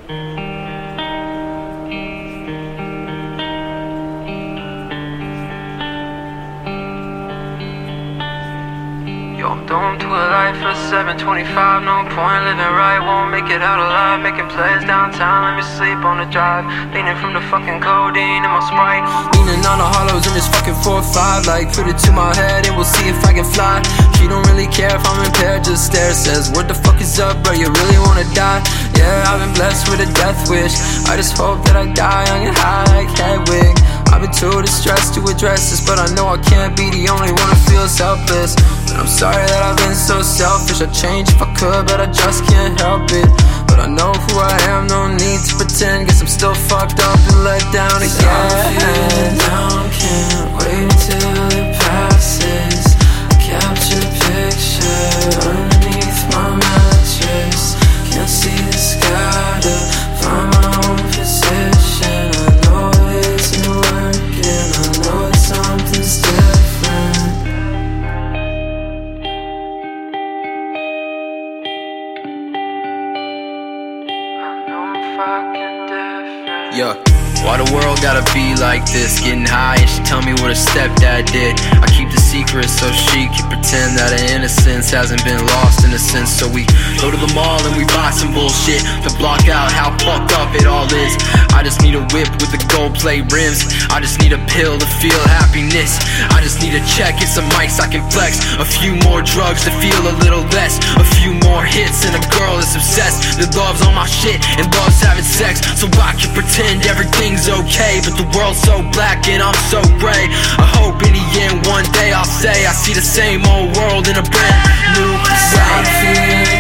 Yo, I'm doomed to a life for 725. No point living right, won't make it out alive. Making plays downtown, let me sleep on the drive. Leaning from the fucking codeine in my Sprite. Leaning on the hollows in this fucking 4-5. Like, put it to my head and we'll see if I can fly. She don't really care if I'm impaired, just stare. Says, what the fuck is up, bro, you really wanna die? Yeah, I've been blessed with a death wish. I just hope that I die young and high like Hedwig. I've been too distressed to address this, but I know I can't be the only one who feels helpless. And I'm sorry that I've been so selfish. I'd change if I could, but I just can't help it. But I know who I am, no need to pretend. Guess I'm still fucked up and let down again. I'm feeling down, can't wait till it passes. Capture a picture underneath my mattress. Can't see the sky to find my own position. I know it isn't working, I know that something's different. I know I'm fucking different. Yeah. Why the world gotta be like this? Getting high and she tell me what her stepdad did. I keep the secret so she can pretend that her innocence hasn't been lost in a sense. So we go to the mall and we buy some bullshit to block out how fucked up it all is. I just need a whip with the gold plate rims. I just need a pill to feel happiness. I just need a check and some mics I can flex. A few more drugs to feel a little less. A few more hits and a girl that's obsessed, that loves all my shit and loves having sex. So I can pretend everything's okay, but the world's so black and I'm so gray. I hope in the end one day I'll say I see the same old world in a brand new way.